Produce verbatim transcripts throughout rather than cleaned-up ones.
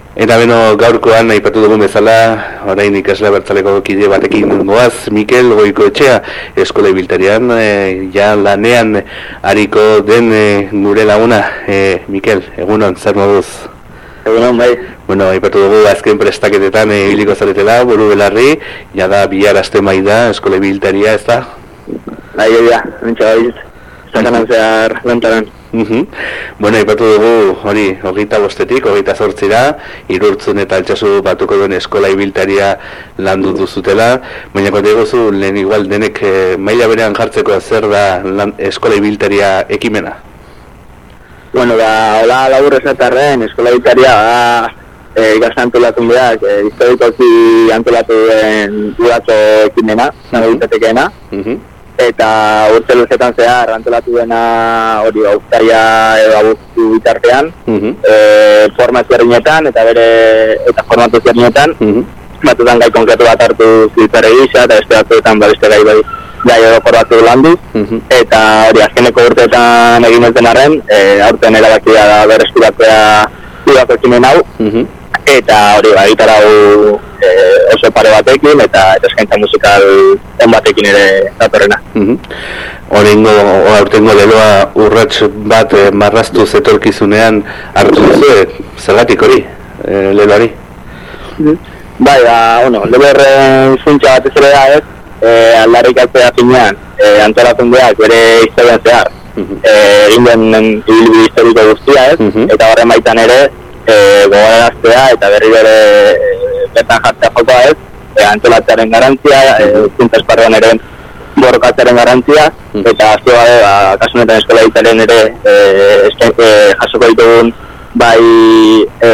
Eta beno, gaurkoan aipatu dugun bezala, orain ikasle bertzaleko kide batekin goaz, Mikel Goikoetxea, eskola ibiltarian, e, ja lanean ariko den e, gure laguna. E, Mikel, egunon, zer moduz? Egunon, bai. Bueno, aipatu dugu azken prestaketetan ibiliko e, zaretela, buru belarri, ja da bihar aste maida, eskola ibiltaria, ez da? Bai, ja, nintxa bai, zakanan zehar lantaran. Uhum. Bueno, aipatu dugu hori hogeita bostetik, hogeita zortzira, Irurtzun eta Altsasu batuko duen eskola ibiltaria landu duzutela, baina konta egozu, lehen igual denek e, maila berean jartzeko zer da lan, eskola ibiltaria ekimena? Bueno, da, hola labur esatarren, eskola ibiltaria da e, ikasle antolatun behar, e, historikoki antolatu duen udako ekimena, nago ditatekeena. Uhum. Eta urte luzetan zehar antolatu dena hori uztaila edo abuztu bitartean, uh-huh. e, formatu erdinetan eta bere eta formatu erdinetan, uh-huh. batutan gai konkretu bat hartu zilpare gisa eta beste batzuetan beste gai bai gai edo formatu landu, uh-huh. eta hori azkeneko urteetan egin ez denarren, e, aurten erabakia da berreskuratzea udako ekimen hau, uh-huh. eta hori ba, gitarau e, oso pare batekin eta, eta eskaintza musikal on batekin ere datorrena. Horengo, mm-hmm. aurtengo leloa urrats bat e, marraztu zetorkizunean hartu duzu, zergatik hori, e, leloari? Mm-hmm. Bai, da, bueno, leloerren zuntza bat ez ere da ez, e, aldarrik altzea finean, e, antolatzen beak bere historian zehar, mm-hmm. e, egin den ibilbide historiko guztia ez, mm-hmm. eta horren baitan ere, E, gogoraraztea eta berri bere e, bertan jartzea jokoa ez, e, antolatzearen garantzia, e, zuntza esparruan ere borrokatzearen garantzia, mm. eta azte bade, ba, kasunetan eskola egitaren ere e, eske, e, jasoko ditugun bai e,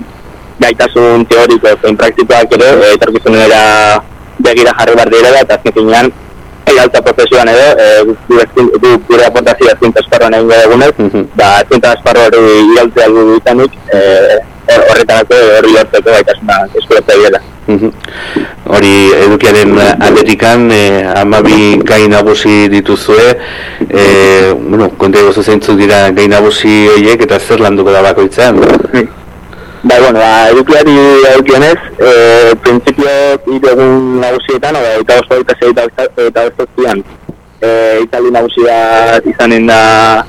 gaitasun teoriko zein praktikoak ere, e, etorkizunera begira jarri behar direla, eta azken finean egaltza prozesuan edo, e, gure aportazioa zuntza esparruan egin egunez, mm-hmm. da zuntza esparru hori igaltzea du dutanik, e, horretarako hori lortzeko gaitasuna eskuratzea biela. Mm-hmm. Hori edukiaren atletikan, e, amabi gai nagusi dituzue, e, bueno, konta egozu zeintzuk dira gai nagusi horiek eta zer landuko da bakoitzean? Mm. Bai, bueno, ba, edukiari edukionez, e, prinsipio iregun nagusietan, oda, eta oso eta zei eta ostoztian, e, itzaldi nagusia izanen da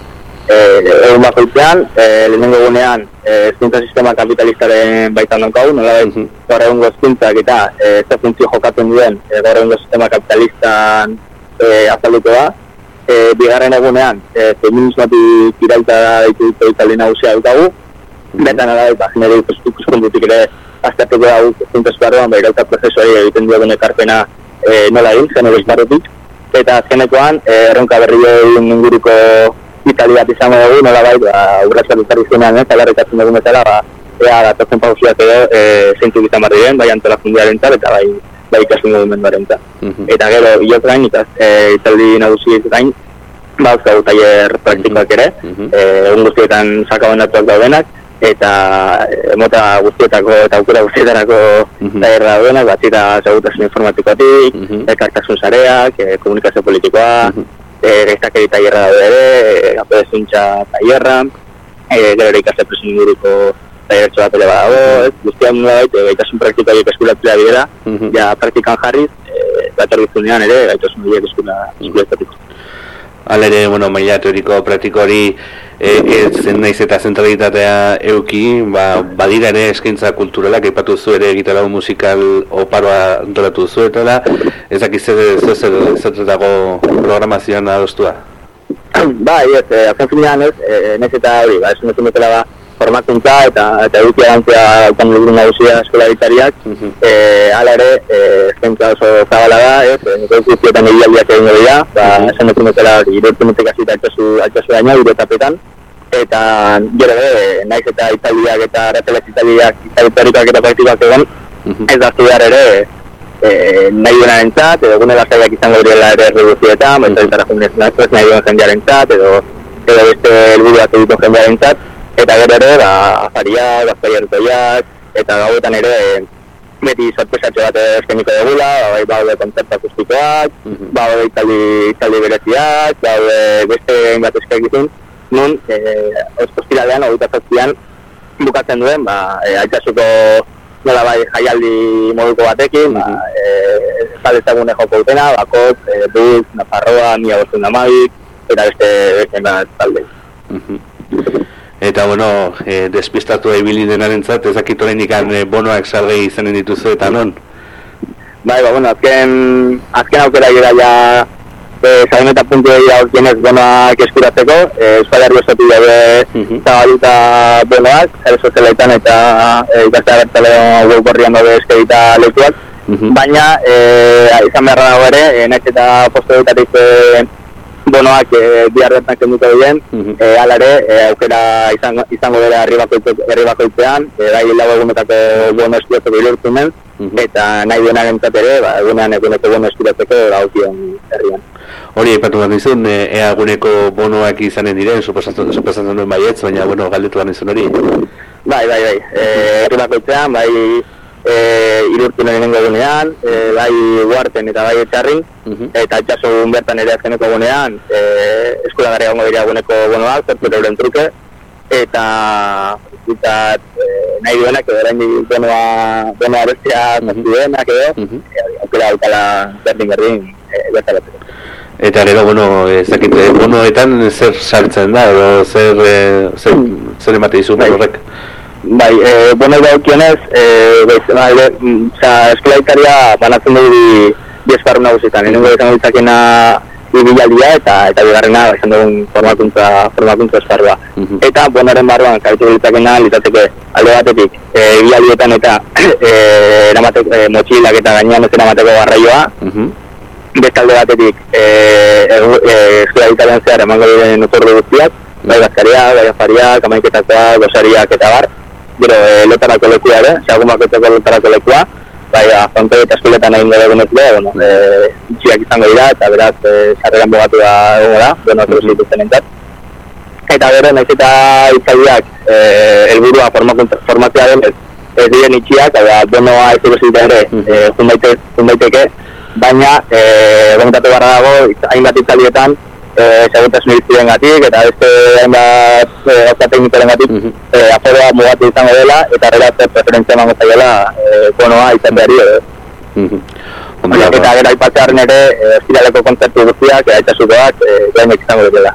e, egun bakoitzean, e, lehenengo gunean, hezkuntza e, sistema kapitalistaren baitan donkagu, nola bai, mm-hmm. gaur egungo hezkuntzak eta e, ze funtzio jokatzen duen, e, gaur egungo sistema kapitalistan e, azalduko da. E, bigarren egunean, e, feminismotik iraita ditu itzaldi nagusia dukagu, Betan ala, eta genero ikuskundutik ere aztertuko da zuntza esparruan, ba, irautza prozesuari egiten duen ekarpena e, nola egin, genero esparrutik. Eta azkenekoan, e, erronka berri egin inguruko itzaldi bat izango dugu, nola bai, ba, urratxat duzarrizunean, ez, alarrikatzen dugun bezala, ba, ea datotzen pausiak edo e, zeintzuk izan barri den, bai antolakundearen tal, eta bai, bai ikasun gomenduaren tal. Mm-hmm. Eta gero, hiot gain, eta e, itzaldi nagusiek gain, ba, uzkagu taller praktikoak ere, mm-hmm. e, egun guztietan sakaban datuak daudenak, eta e, mota guztietako eta aukera guztietarako mm-hmm. taierra daudenak, batzita segurtasun informatikoatik, mm-hmm. ekartasun sareak, e, komunikazio politikoa, mm-hmm. e, gaiztakeri taierra daude ere, e, apode zuntza taierra, e, gero ere ikasle presun inguruko taiertxo bat ere badago, ez, guztiak nula baita, gaitasun praktikoak eskulatzea bidera, mm-hmm. ja praktikan jarriz, e, batergizunean ere, gaitasun horiek eskulatzatiko. Hala ere, bueno, maila teoriko praktiko hori e, ez naiz eta zentralitatea euki, ba, badira ere eskaintza kulturalak aipatu zu ere gitarra musikal oparoa antolatu zu eta ez dakiz zertretako programazioan adostua? Bai, ez, azken finean ez, naiz eta hori, ba, esan dut metela ba, formakuntza eta, eta edukia gantzea daukan liburu nagusia eskola egitariak, mm-hmm. e, ala ere, eskaintza oso zabala da, ez, niko guztietan egialdiak egingo dira, ba, mm-hmm. esan dut metela hori, irutunetik azita altxasu daina, iretapetan, eta gero ere, naiz eta itzaldiak eta repelez itzaldiak, itzaldiak eta praktikoak egon, mm-hmm. ez daztu behar ere, e, nahi duenaren txat, edo gune lasaiak izango direla ere reduzietan, mm-hmm. eta ditara jumunez nahi duen jendearen txat, edo, edo beste helburuak egiten jendearen txat, eta gero ere, ba, afariak, bazpaiarutoiak, eta gauetan ere, beti sorpresatxo bat eskeniko dugula, bai baude kontzertu akustikoak, mm-hmm. baude itzaldi bereziak, baude beste bat eskakizun, nun, e, ostiralean, hogeita zazpian, bukatzen duen, ba, e, Aitasuko nola bai jaialdi moduko batekin, ba, e, zalezagune joko dutena, Bakot, e, Duz, Nafarroa, Mia Bostun Amabik, eta beste beste bat talde. Eta, bueno, e, despistatu ibili denarentzat, ez dakit oraindik e, bonoak salgai izanen dituzu eta non? Bai, ba, bueno, azken, azken aukera gira ja e, zaineta puntu egia horkienez bonoak eskuratzeko, e, Euskal Herri osotik daude zabaluta bonoak, ere sozialetan eta e, ikastea bertaleon web horrian daude eskegita lekuak, baina e, izan beharra dago ere, e, nahiz eta postoetatik e, bonoak e, bihar bertan kenduko duen, e, ala ere, e, aukera izango, izango dela herri bakoitzean, e, gai lau egunetako bono eskuratzeko ilurtumen, eta nahi duenaren ere, ba, egunean eguneko bono eskuratzeko gaukion herrian. Hori aipatu behar nizun, e, ea guneko bonoak izanen diren, suposatzen duen baietz, baina, bueno, galdetu behar nizun hori. Bai, bai, bai, e, herri bakoitzean, bai, e, irurtu lehenengo egunean, e, bai Uarten eta bai Etxarrin, eta Itxasun bertan ere azkeneko egunean, e, eskola gara egongo dira eguneko bonoak, zertzure euren truke, eta eta e, nahi duenak edo erain bonoa, bonoa bestia zaztu duenak edo, aukera aukala berdin-berdin e, bertaratzeko. Eta gero, bueno, ez dakit, bonoetan zer sartzen da, edo zer, e, zer, zer emate dizu horrek? Bai, e, bueno, daukionez, e, ba, eskola ikaria banatzen dugu bi, bi esparru nagusitan. Enengo izango ditzakena ibilaldia eta eta bigarrena izan dugun formakuntza, formakuntza esparrua. Eta bonoren barruan, karitu ditzakena litzateke alde batetik, e, ibilalietan eta e, eramateko, e, motxilak eta gainean ez eramateko garraioa. Beste alde batetik, e, e, eskola ikarian zehar emango diren otordu guztiak, bai bazkariak, bai afariak, amaiketakoak, gosariak eta bar. Gero, e, lotarako lekua ere, segun bakoitzeko lotarako lekua, bai, frontoi eta eskoletan egin gara egunez ere, bueno, e, itxiak izango dira, eta beraz, e, sarreran bogatu da egon da, bueno, zero zituzten entzat. Eta gero, nahiz eta itzaldiak, e, elburua formatzea denez, ez diren itxiak, eta bonoa ez dugu zitzen ere, e, jundaiteke, baina, e, gomentatu barra dago, hainbat itzaldietan, Eh, segurtasun irizpideen gatik eta beste hainbat gauza teknikoren gatik aforoa mugatu izango dela eta horrela preferentzia emango zaiola eh, bonoa izateari edo. Eta gero aipatzearen ere, estiraleko kontzertu guztiak, Aitasukoak, gainek izango dela.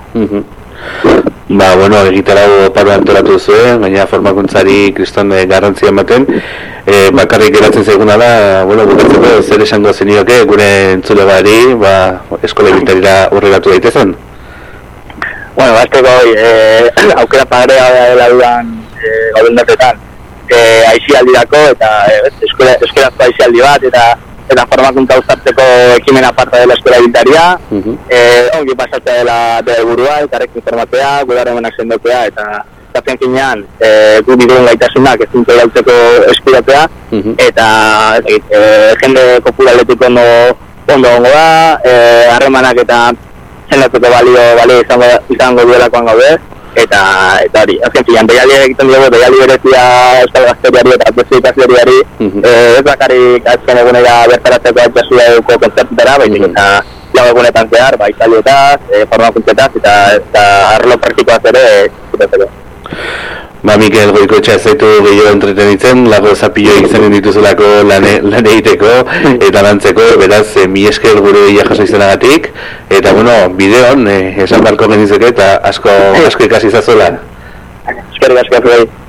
Ba, bueno, egitarau paro antolatu zuen, baina formakuntzari kriston garrantzia ematen. E, bakarrik geratzen zaiguna da, bueno, bukatzeko zer esango zenioke gure entzule bari, ba, eskola egitarira urregatu daitezen? Bueno, bazteko, e, aukera pagarea dela dudan e, gaudendatetan, e, aixialdirako eta e, eskola, eskolazko aixialdi bat, eta eta formakuntza uztartzeko ekimen aparta dela eskola egintaria, uh -huh. e, ongi pasatzea dela dela burua, eta horrek informatzea, gudarremenak sendotzea, eta zaten finean, e, gu ditugun gaitasunak ez zintu gautzeko eskuratzea, uh -huh. eta e, jende kopuraletik ondo ondo ongo da, harremanak e, eta sendatzeko balio, balio izango, izango duelakoan gaude, eta eta hori, azken filan, deiali egiten dugu, deiali berezia euskal gazteriari eta beste ikasteriari, ez bakarrik azken egunera bertaratzeko Aitxasua eduko kontzertutara, baizik eta lau egunetan zehar, ba, italietaz, formakuntzetaz eta, eta arlo praktikoaz ere zutatzeko. Ba, Mikel Goikoetxea ez zaitu gehiago entretenitzen, lago zapilloik izanen dituzulako lan egiteko eta lantzeko, beraz, e, mi esker gure ia jaso izanagatik, eta, bueno, bideon, e, esan barko genizeke eta asko, asko ikasi izazuela. Eskerrik asko,